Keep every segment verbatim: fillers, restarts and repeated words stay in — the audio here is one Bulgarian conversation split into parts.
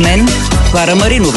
мен Клара Маринова.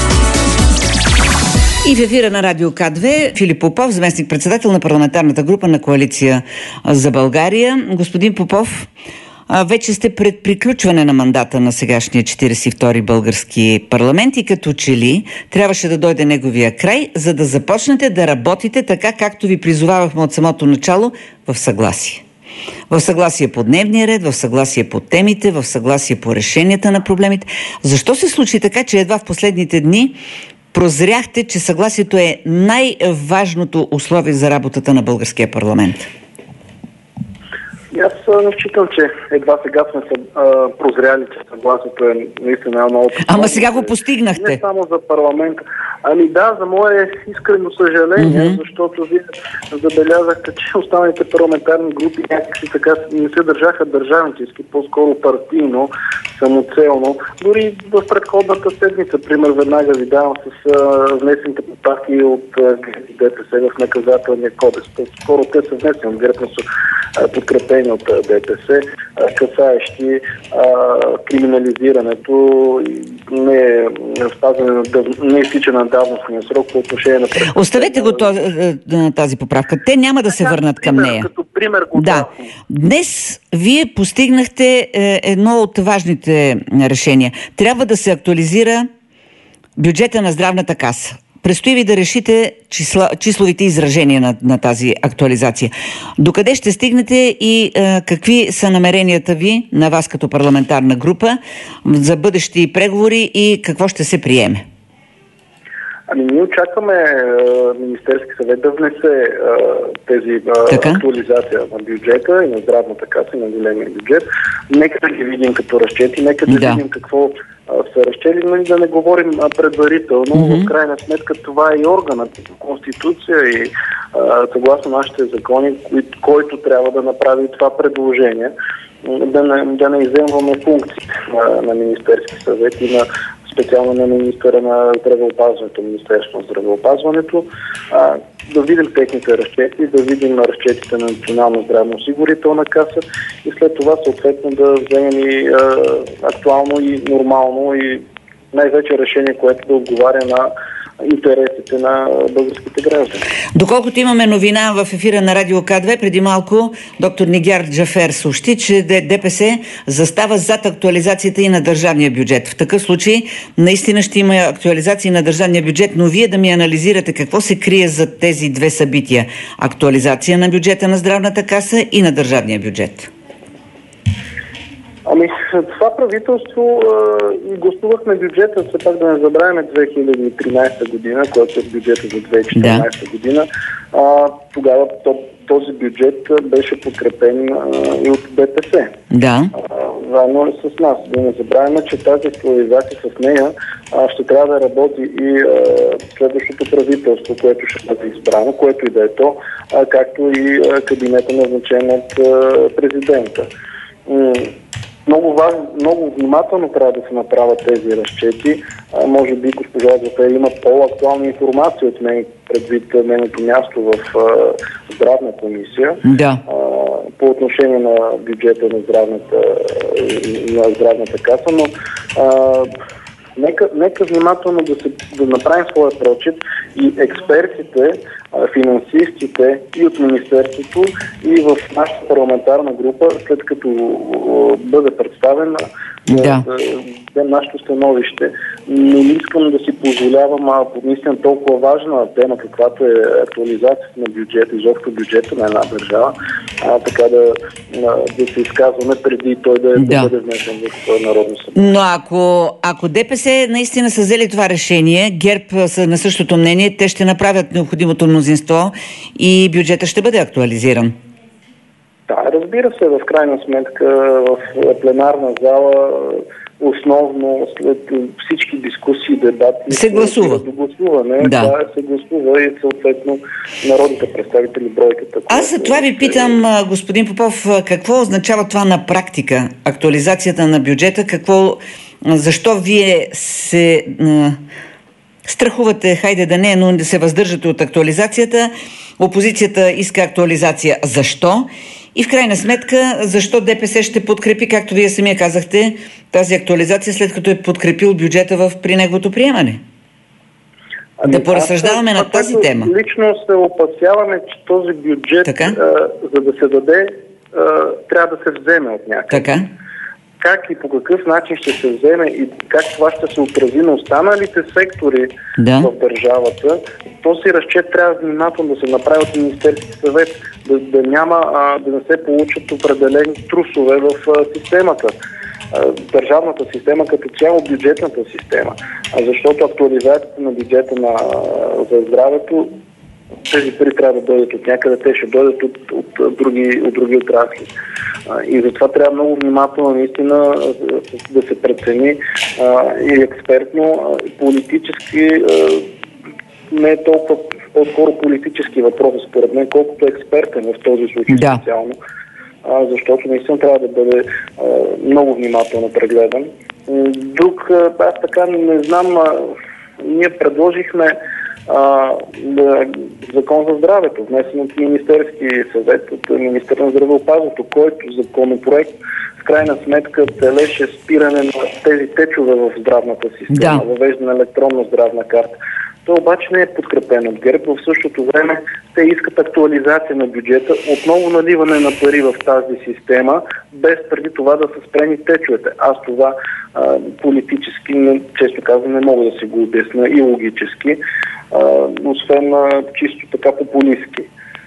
И в ефира на Радио К две Филип Попов, заместник-председател на парламентарната група на Коалиция за България. Господин Попов, вече сте пред приключване на мандата на сегашния четиридесет и втори български парламент и като че ли трябваше да дойде неговия край, за да започнете да работите така, както ви призовавахме от самото начало, в съгласие. В съгласие по дневния ред, в съгласие по темите, в съгласие по решенията на проблемите. Защо се случи така, че едва в последните дни прозряхте, че съгласието е най-важното условие за работата на българския парламент? Аз не считам, че едва сега сме се а, прозряли, че съгласието е наистина едно от... Ама сега го постигнахте. Не само за парламента. Ами да, за мое искрено съжаление, mm-hmm. защото вие забелязахте, че останалите парламентарни групи някакси така не се държаха държавнически, по-скоро партийно, самоцелно. Дори в предходната седмица, пример, веднага ви давам с а, внесените поправки от ДПС в наказателния кодекс. По-скоро те са внесени, вероятно са подкрепени от ДПС, касаещи а, криминализирането и не спазване на не изтичане на давностния срок по отношение на престъпление. Оставете го тази поправка. Те няма да се да, върнат към пример, нея. Като пример го да. Днес вие постигнахте едно от важните решения. Трябва да се актуализира бюджета на здравната каса. Предстои ви да решите числа, числовите изражения на, на тази актуализация. Докъде ще стигнете и е, какви са намеренията ви на вас като парламентарна група за бъдещи преговори и какво ще се приеме? Ами ние очакваме е, Министерски съвет да внесе е, тези е, актуализация на бюджета и на здравната каса и на големия бюджет. Нека да ги видим като разчети, нека да, да. видим какво са разчели, но и да не говорим предварително. Mm-hmm. В крайна сметка това е и органът по Конституция и а, съгласно нашите закони, кои, който трябва да направи това предложение, да не, да не изземваме функции на, на Министерски съвет и на специално на министъра на здравеопазването, Министерството на здравеопазването, а, да видим техните разчети, да видим разчетите на Национална здравноосигурителна каса и след това съответно да вземем и а, актуално и нормално и най-вече решение, което да отговаря на интересите на българските граждани. Доколкото имаме новина в ефира на Радио К две, преди малко доктор Нигяр Джафер съобщи, че ДПС застава зад актуализацията и на държавния бюджет. В такъв случай наистина ще има актуализации на държавния бюджет, но вие да ми анализирате какво се крие за тези две събития. Актуализация на бюджета на здравната каса и на държавния бюджет. Ами, това правителство и гласувахме бюджета, все пак да не забравяме две хиляди и тринадесета година, който е бюджета за две хиляди и четиринадесета да. година. А, тогава този бюджет беше подкрепен а, и от ДПС. Да. А, заедно с нас. Да не забравяме, че тази актуализация с нея а, ще трябва да работи и а, следващото правителство, което ще бъде избрано, което и да е то, а, както и а, кабинета назначен от а, президента. Много важно, много внимателно трябва да се направят тези разчети. А, може би госпожа Зофер има по-актуална информация от мен, предвид нейното място в а, здравна комисия. Да. А, по отношение на бюджета на здравната, на здравната каса, но а, нека, нека внимателно да, се, да направим своя прочит и експертите, финансистите и от Министерството и в нашата парламентарна група, след като бъде представена да. да, да, нашето становище. Не искам да си позволявам а, наистина толкова важна тема, каквато е актуализацията на бюджета, изобщо бюджета на една държава, а, така да, да се изказваме преди той да, да. да бъде внесен в Народно събрание. Но ако, ако ДПС наистина са взели това решение, ГЕРБ са на същото мнение, те ще направят необходимото мнозинство и бюджета ще бъде актуализиран. Да, разбира се, в крайна сметка в пленарна зала основно след всички дискусии, дебати се гласува. До гласуване, да. да, се гласува и съответно народните представители бройката. Аз за това ви питам, господин Попов, какво означава това на практика? Актуализацията на бюджета, какво, защо вие се страхувате, хайде да не, но да се въздържате от актуализацията? Опозицията иска актуализация. Защо? И в крайна сметка, защо ДПС ще подкрепи, както вие самия казахте, тази актуализация, след като е подкрепил бюджета в, при неговото приемане? Ами, да поразсъждаваме на тази тема. Лично се опасяваме, че този бюджет, а, за да се даде, а, трябва да се вземе от някъде. Така. Как и по какъв начин ще се вземе и как това ще се отрази на останалите сектори да. в държавата, този разчет трябва внимателно да се направи от Министерския съвет, да, да няма, а, да не се получат определени трусове в а, системата. Държавната система като цяло, бюджетната система. Защото актуализацията на бюджета на, за здравето, тези пари трябва да дойдат от някъде, те ще дойдат от, от, от, други, от други отрасли. И затова трябва много внимателно наистина да се прецени и експертно, политически, не е толкова по-скоро политически въпрос, според мен, колкото експертен в този случай да. специално. А, защото наистина трябва да бъде а, много внимателно прегледан. Друг, аз така не знам, а, ние предложихме а, да, закон за здравето, внесен от Министерски съвет, от министър на здравеопазването, който законопроект в крайна сметка целеше спиране на тези течове в здравната система, да. въвеждане на електронна здравна карта. То обаче не е подкрепено от ГЕРБ. В същото време те искат актуализация на бюджета, отново наливане на пари в тази система, без преди това да са спрени течовете. Аз това а, политически, не, често казвам, не мога да си го обясня и логически, а, освен а, чисто така популистки.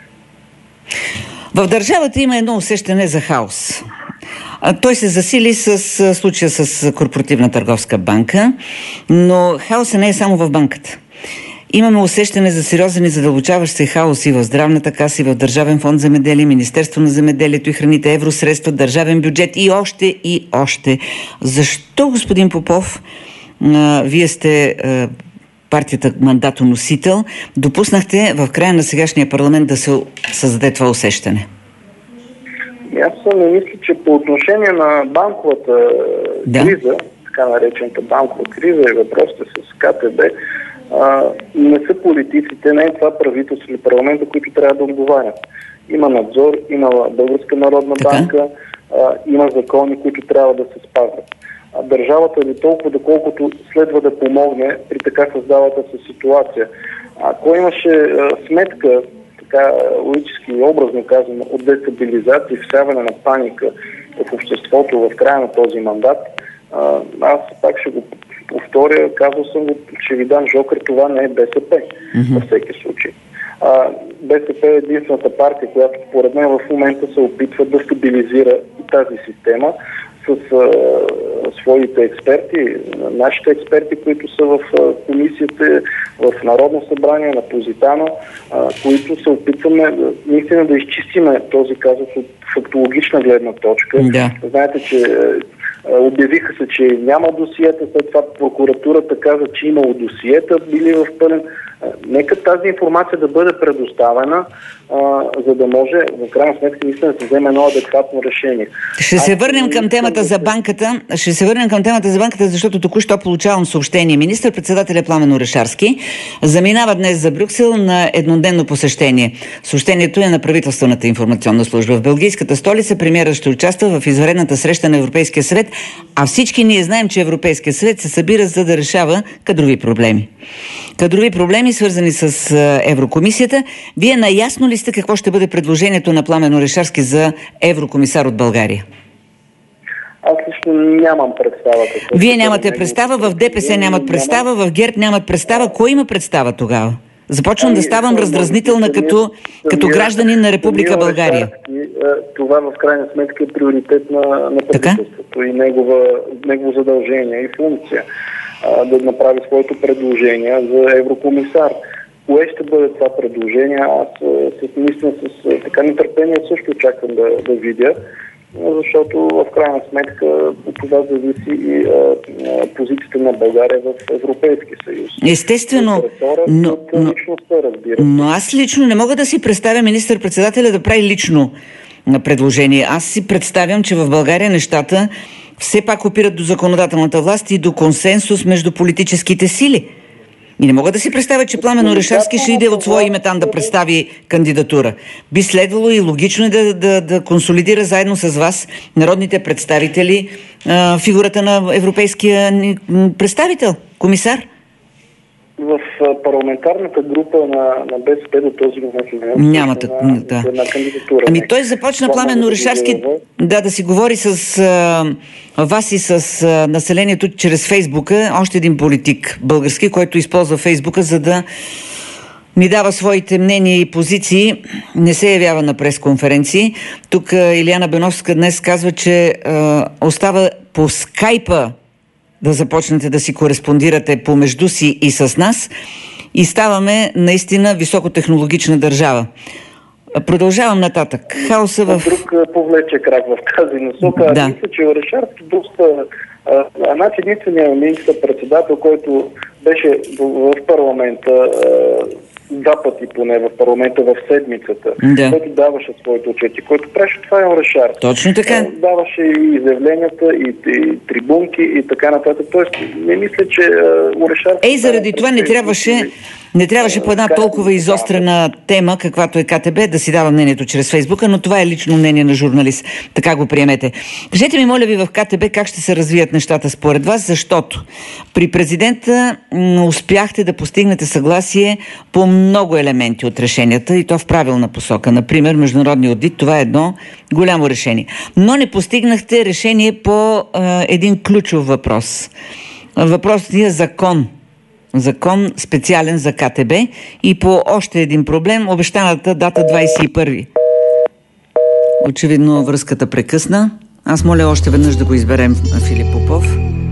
В държавата има едно усещане за хаос. Той се засили с случая с Корпоративна търговска банка, но хаосът не е само в банката. Имаме усещане за сериозен и задълбочаващ се хаос и в здравната каса, и в Държавен фонд земеделие, Министерство на земеделието и храните, евросредства, държавен бюджет и още и още. Защо, господин Попов, вие сте партията мандатоносител, допуснахте в края на сегашния парламент да се създаде това усещане? Аз не мисля, че по отношение на банковата да. криза, така наречената банкова криза и въпросите с КТБ, а, не са политиците, не е това правителство или парламента, които трябва да отговарят. Има надзор, има Българска народна банка, а, има закони, които трябва да се спазват. А държавата е толкова, доколкото следва да помогне при така създалата се ситуация. Ако имаше а, сметка, така логически и образно казано, от дестабилизация и всяване на паника в обществото в края на този мандат, а, аз пак ще го повторя, казал съм го, ще ви дам жокер, това не е БСП mm-hmm. във всеки случай. А, БСП е единствената партия, която според мен в момента се опитва да стабилизира и тази система с а, своите експерти, нашите експерти, които са в а, комисията, в Народно събрание, на Позитано, а, които се опитваме наистина да изчистиме този казус от фактологична гледна точка. Yeah. Знаете, че обявиха се, че няма досиета, след това прокуратурата каза, че имало досиета, били в пълен. Нека тази информация да бъде предоставена, а, за да може в крайна сметка наистина да се вземе едно адекватно решение. Ще се върнем към темата за банката. Ще се върнем към темата за банката, защото току-що получавам съобщение. Министър-председателя Пламен Орешарски заминава днес за Брюксел на еднодневно посещение. Съобщението е на правителствената информационна служба. В белгийската столица премиерът ще участва в извънредната среща на Европейския съвет, а всички ние знаем, че Европейския съвет се събира за да решава кадрови проблеми. Кадрови проблеми, свързани с Еврокомисията. Вие наясно ли сте какво ще бъде предложението на Пламен Орешарски за еврокомисар от България? Аз лично нямам представа. Вие нямате представа, в ДПС нямат представа, в ГЕРБ нямат представа. Кой има представа тогава? Започвам ами, да ставам раздразнителна като, самия, като гражданин на Република България. Това в крайна сметка е приоритет на, на правителството и негова, негово задължение и функция да направи своето предложение за еврокомисар. Кое ще бъде това предложение? Аз с мисля с така нетърпение също очаквам да, да видя, защото в крайна сметка от това зависи и а, а, позицията на България в Европейския съюз. Естествено, но, но, но аз лично не мога да си представя министър-председателя да прави лично на предложение. Аз си представям, че в България нещата все пак опират до законодателната власт и до консенсус между политическите сили. И не мога да си представя, че Пламен Орешарски ще иде от своя име там да представи кандидатура. Би следвало и логично да, да, да консолидира заедно с вас, народните представители, фигурата на европейския представител, комисар. В парламентарната група на, на БСП до този момент няма на, да. на кандидатура. Ами той започна Пламен Орешарски да, да си говори с а, вас и с а, населението чрез Фейсбука. Още един политик български, който използва Фейсбука, за да ни дава своите мнения и позиции. Не се явява на пресконференции. Тук Илияна Беновска днес казва, че а, остава по скайпа да започнете да си кореспондирате помежду си и с нас и ставаме наистина високотехнологична държава. Продължавам нататък. Хаоса в... Друг повлече крак в тази насока. Да. Мисля, че Орешарски доста... Значи единственият министър-председател, който беше в парламента два пъти поне в парламента в седмицата, да. Който даваше своите отчети, който правеше това е Орешарски. Точно така. Даваше и изявленията, и, и трибунки, и така нататък. Тоест, не мисля, че Орешарски... Ей, заради това не трябваше... Не трябваше по една толкова изострена тема, каквато е КТБ, да си дава мнението чрез Фейсбука, но това е лично мнение на журналист. Така го приемете. Кажете ми, моля ви, в КТБ как ще се развият нещата според вас, защото при президента успяхте да постигнете съгласие по много елементи от решенията и то в правилна посока. Например, международния одит, това е едно голямо решение. Но не постигнахте решение по а, един ключов въпрос. Въпросът е закон. Закон специален за КТБ и по още един проблем, обещаната дата двадесет и първи. Очевидно връзката прекъсна. Аз моля още веднъж да го изберем Филип Попов.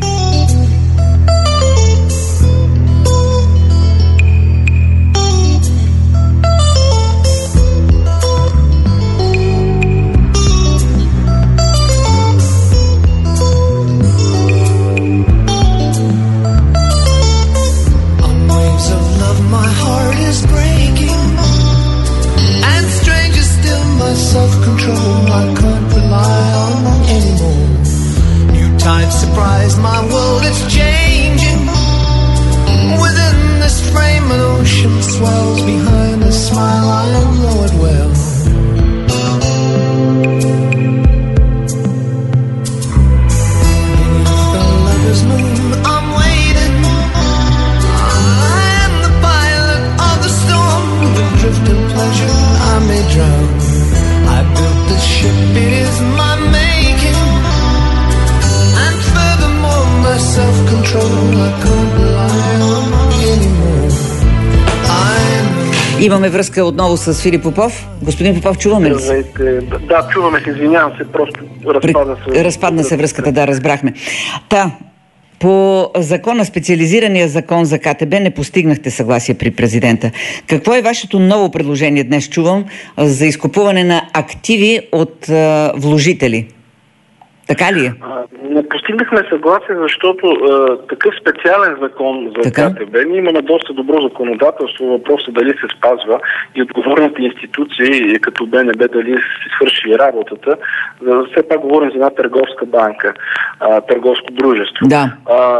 Имаме връзка отново с Филип Попов. Господин Попов, чуваме ли се? Да, чуваме се, извинявам се, просто разпадна се. Разпадна се връзката, да, разбрахме. Та, по закона, специализирания закон за КТБ не постигнахте съгласие при президента. Какво е вашето ново предложение днес, чувам, за изкупуване на активи от а, вложители? Така ли е? Не постигнахме съгласие, защото а, такъв специален закон за така? КТБ, ние имаме доста добро законодателство, въпросът дали се спазва и отговорните институции, като БНБ, дали си свърши работата. Все пак говорим за една търговска банка, а, търговско дружество. Да. А,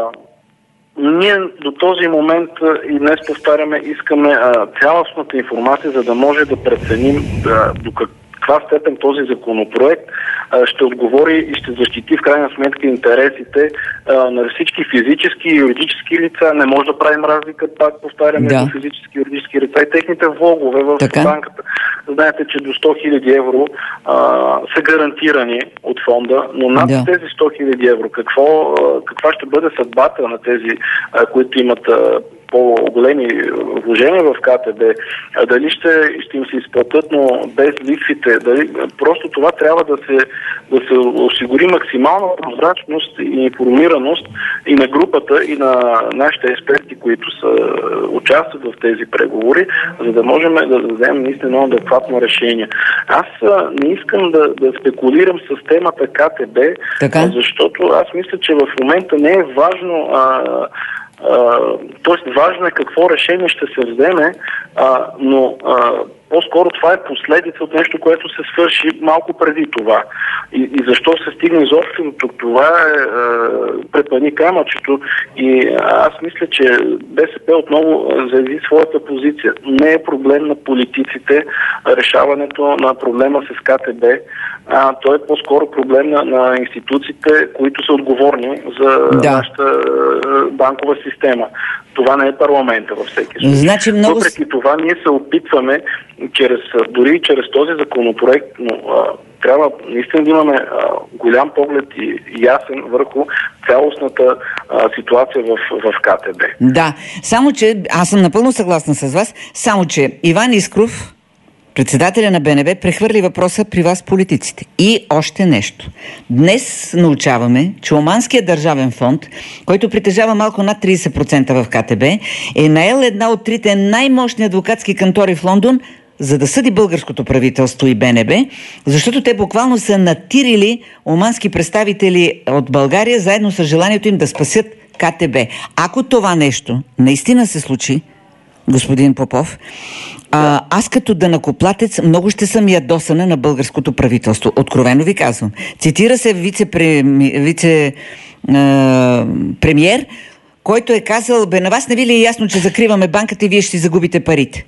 ние до този момент и днес повтаряме, искаме а, цялостната информация, за да може да преценим да, до как каква степен този законопроект а, ще отговори и ще защити в крайна сметка интересите а, на всички физически и юридически лица. Не може да правим разлика, пак повтаряме, да. Между физически и юридически лица и техните влогове в така? Банката. Знаете, че до сто хиляди евро а, са гарантирани от фонда, но над да. Тези сто хиляди евро, какво, а, каква ще бъде съдбата на тези, а, които имат а, по-големи вложения в КТБ, а дали ще, ще им се изплатят, но без лихвите. Дали, просто това трябва да се, да се осигури максимална прозрачност и информираност и на групата, и на нашите експерти, които са участват в тези преговори, за да можем да дадем наистина адекватно решение. Аз не искам да, да спекулирам с темата КТБ, така? Защото аз мисля, че в момента не е важно а, Uh, тоест важно е какво решение ще се вземе, uh, но uh, по-скоро това е последица от нещо, което се свърши малко преди това. И, и защо се стигне изобщо до тук? Това е, е препъни камъчето и аз мисля, че БСП отново заяви своята позиция. Не е проблем на политиците решаването на проблема с КТБ, а той е по-скоро проблем на, на институциите, които са отговорни за да. нашата банкова система. Това не е парламента във всеки случай. Значи много... Въпреки това ние се опитваме, чрез, дори и чрез този законопроект, но а, трябва наистина да имаме а, голям поглед и ясен върху цялостната а, ситуация в, в КТБ. Да, само че аз съм напълно съгласна с вас, само че Иван Искров, председателя на БНБ, прехвърли въпроса при вас политиците. И още нещо. Днес научаваме, че Оманският държавен фонд, който притежава малко над трийсет процента в КТБ, е наел една от трите най-мощни адвокатски кантори в Лондон, за да съди българското правителство и БНБ, защото те буквално са натирили омански представители от България, заедно с желанието им да спасят КТБ. Ако това нещо наистина се случи, господин Попов, А, аз като данъкоплатец много ще съм ядосана на българското правителство. Откровено ви казвам. Цитира се вице-премиер, вице, премиер, който е казал: бе, на вас не ви ли е ясно, че закриваме банката и вие ще си загубите парите?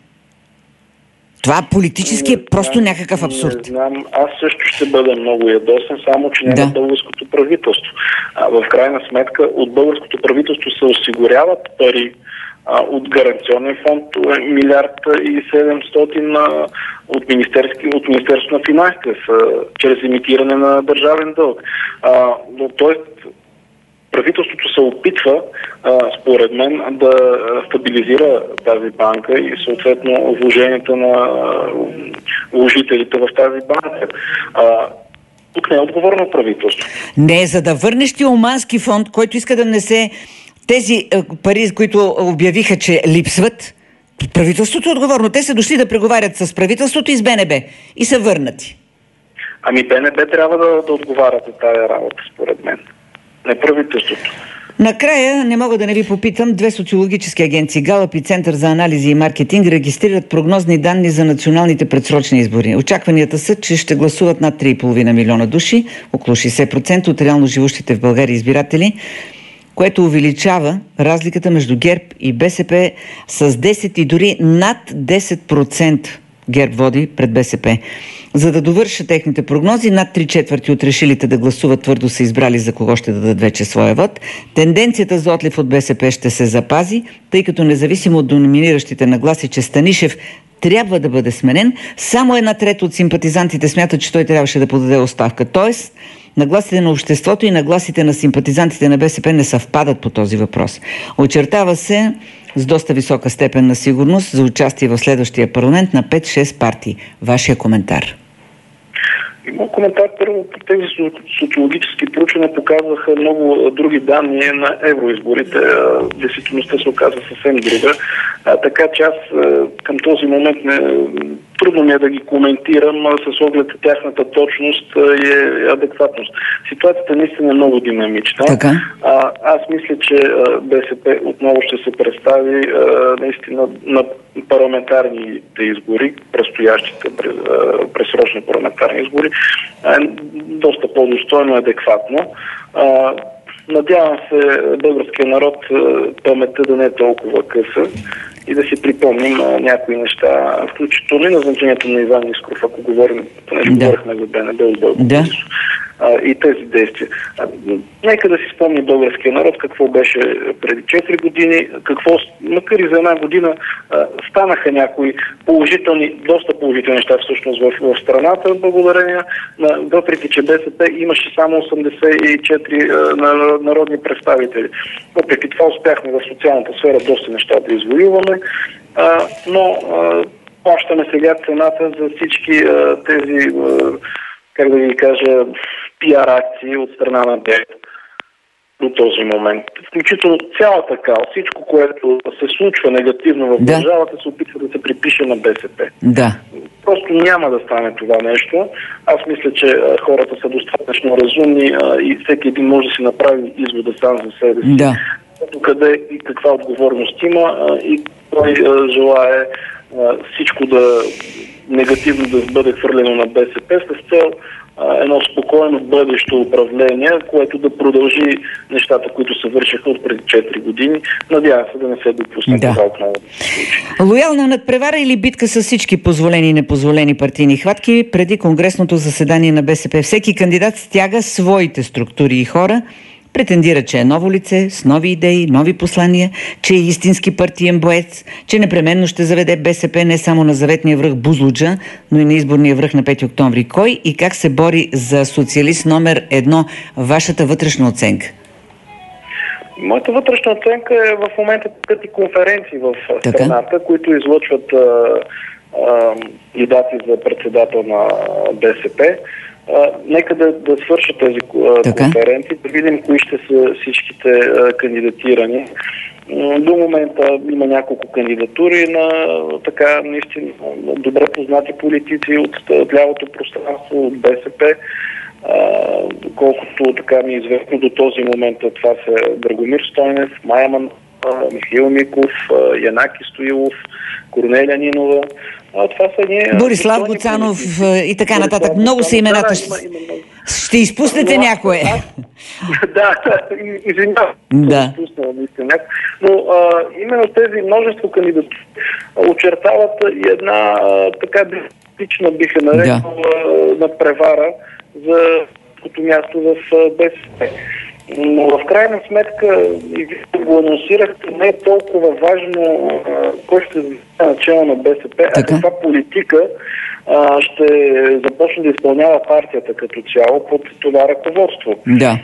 Това политически е просто знам, някакъв абсурд. Не знам, аз също ще бъда много ядосен, само че не да. на българското правителство. А, в крайна сметка от българското правителство се осигуряват пари от гаранционен фонд милиард и седемстотин от, министерски, от Министерството на финансите чрез имитиране на държавен дълг. А, но тоест правителството се опитва, а, според мен, да стабилизира тази банка и съответно вложенията на вложителите в тази банка. А, тук не е отговорно правителство. Не, за да върнеш ти омански фонд, който иска да внесе тези пари, които обявиха, че липсват, правителството е отговорно. Те са дошли да преговарят с правителството и с БНБ и са върнати. Ами БНБ трябва да, да отговарят за тая работа, според мен. Не правителството. Накрая, не мога да не ви попитам, две социологически агенции, Галъп и Център за анализи и маркетинг, регистрират прогнозни данни за националните предсрочни избори. Очакванията са, че ще гласуват над три и половина милиона души, около шейсет процента от реално живущите в България избиратели, което увеличава разликата между ГЕРБ и БСП с десет и дори над десет процента. ГЕРБ води пред БСП. За да довърша техните прогнози, над три четвърти от решилите да гласуват твърдо са избрали за кого ще дадат вече своя вод. Тенденцията за отлив от БСП ще се запази, тъй като независимо от доминиращите нагласи, че Станишев трябва да бъде сменен, само една трета от симпатизантите смятат, че той трябваше да подаде оставка. Тоест, нагласите на обществото и нагласите на симпатизантите на БСП не съвпадат по този въпрос. Очертава се с доста висока степен на сигурност за участие в следващия парламент на пет-шест партии. Вашия коментар? Моят коментар, първо, тези социологически проучвания показваха много други данни на евроизборите. Действителността се оказва съвсем друга. А, така че аз към този момент не, трудно ми е да ги коментирам с оглед тяхната точност и адекватност. Ситуацията наистина е много динамична. Така. А, аз мисля, че БСП отново ще се представи а, наистина на парламентарните избори, предстоящите пресрочни парламентарни избори, е доста по-достойно и адекватно. А, надявам се българския народ паметта да не е толкова къса и да си припомним а, някои неща, включително и назначението на Иван Искров, ако говорим, понеже да. говорихме за БНБ от България. Да. И тези действия. Нека да си спомни българския народ какво беше преди четири години, какво, макар и за една година, станаха някои положителни, доста положителни неща всъщност в, в страната, благодарение на, въпреки че БСП имаше само осемдесет и четири народни представители. Въпреки това успяхме в социалната сфера доста неща да извоюваме, но плащаме сега цената за всички тези, как да ви кажа, пиар акции от страна на ГЕРБ до този момент. Включително цялата кал, всичко, което се случва негативно в да. държавата, се опитва да се припише на БСП. Да. Просто няма да стане това нещо. Аз мисля, че а, хората са достатъчно разумни а, и всеки един може да си направи извода сам за себе си. Да. Къде и каква отговорност има а, и той а, желае а, всичко да негативно да бъде хвърлено на БСП с цел едно спокойно бъдещо управление, което да продължи нещата, които се вършиха от преди четири години. Надявам се да не се допусне да. това отново. Лоялна надпревара или битка с всички позволени и непозволени партийни хватки преди конгресното заседание на БСП? Всеки кандидат стяга своите структури и хора, претендира, че е ново лице, с нови идеи, нови послания, че е истински партиен боец, че непременно ще заведе БСП не само на заветния връх Бузлуджа, но и на изборния връх на пети октомври. Кой и как се бори за социалист номер едно? Вашата вътрешна оценка? Моята вътрешна оценка е в момента такът и конференции в страната, така? Които излъчват кандидати за председател на БСП. Uh, нека да, да свършат тези uh, конференции, да видим кои ще са всичките uh, кандидатирани. Uh, до момента има няколко кандидатури на uh, така наистина добре познати политици от, от лявото пространство, от БСП. Uh, колкото така ми е известно до този момент, това са Драгомир Стойнев, Мая Манолова, uh, Михаил Миков, uh, Янаки Стоилов, Корнелия Нинова. А, това са ние, Борислав Гуцанов и така нататък. Борислав, много са имената. Да, има, има, има. Ще изпуснете някое. Да, извинявам. Да. Но а, именно тези множество кандидатури очертават и една а, така лична, биха нарекал, да. надпревара за като място в БСП. Но в крайна сметка, и вие го анонсирахте, не е толкова важно а, кой ще заседава начало на БСП, а каква политика а, ще започне да изпълнява партията като цяло под това ръководство. Да.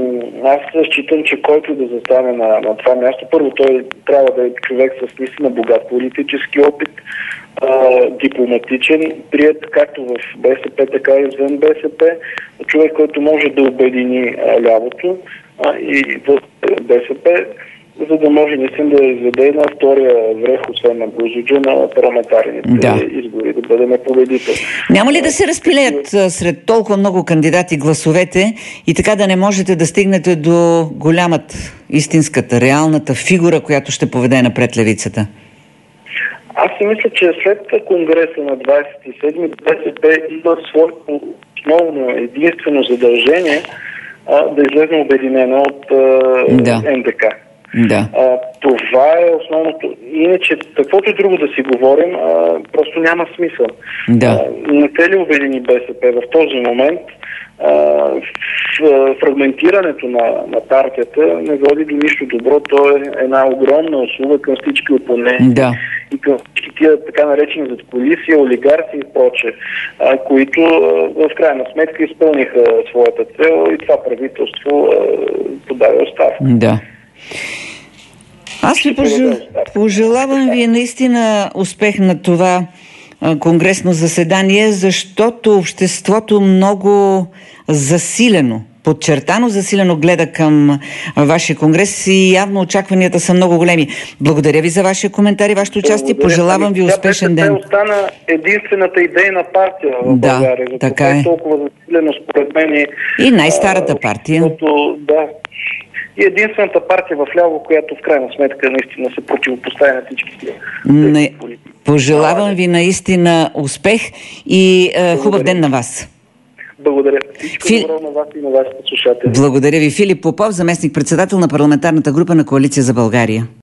Аз считам, че който да застане на, на това място, първо той трябва да е човек с наистина богат политически опит, а, дипломатичен, прият както в БСП, така и извън БСП, човек, който може да обедини а, лявото а, и в БСП, за да може наистина да изведе на втория връх, освен на Бузлуджа, на парламентарните да. избори, да бъде победител. Няма ли да се разпилеят сред толкова много кандидати гласовете и така да не можете да стигнете до голямата, истинската, реалната фигура, която ще поведе напред левицата? Аз си мисля, че след конгреса на двадесет и седми БСП има своето основно единствено задължение а, да излезе обединено от а, да. Н Д К. Да. А, това е основното. Иначе, каквото друго да си говорим, а, просто няма смисъл. Да. А, не се ли обедини БСП в този момент, а, в, в фрагментирането на, на партията не води до нищо добро. То е една огромна услуга към всички опоненти. Да. И към всички тия така наречени задкулисия, олигарси и проче, а, които а, в крайна сметка изпълниха своята цел и това правителство а, подаде оставка. Да. Аз ви пожел... пожелавам ви наистина успех на това а, конгресно заседание, защото обществото много засилено, подчертано засилено гледа към вашия конгрес и явно очакванията са много големи. Благодаря ви за вашия коментар и вашето участие. Пожелавам ви успешен ден. Това остана единствената идейна партия в да, България. За така е. Толкова засилено според мен. И, и най-старата партия. Защото, да, и единствената партия в ляво, която в крайна сметка наистина се противопоставя на всички тия. Не, пожелавам ви наистина успех и е, хубав ден на вас. Благодаря. Всичко Фил... добро на вас и на вашите слушатели. Благодаря ви. Филип Попов, заместник-председател на парламентарната група на Коалиция за България.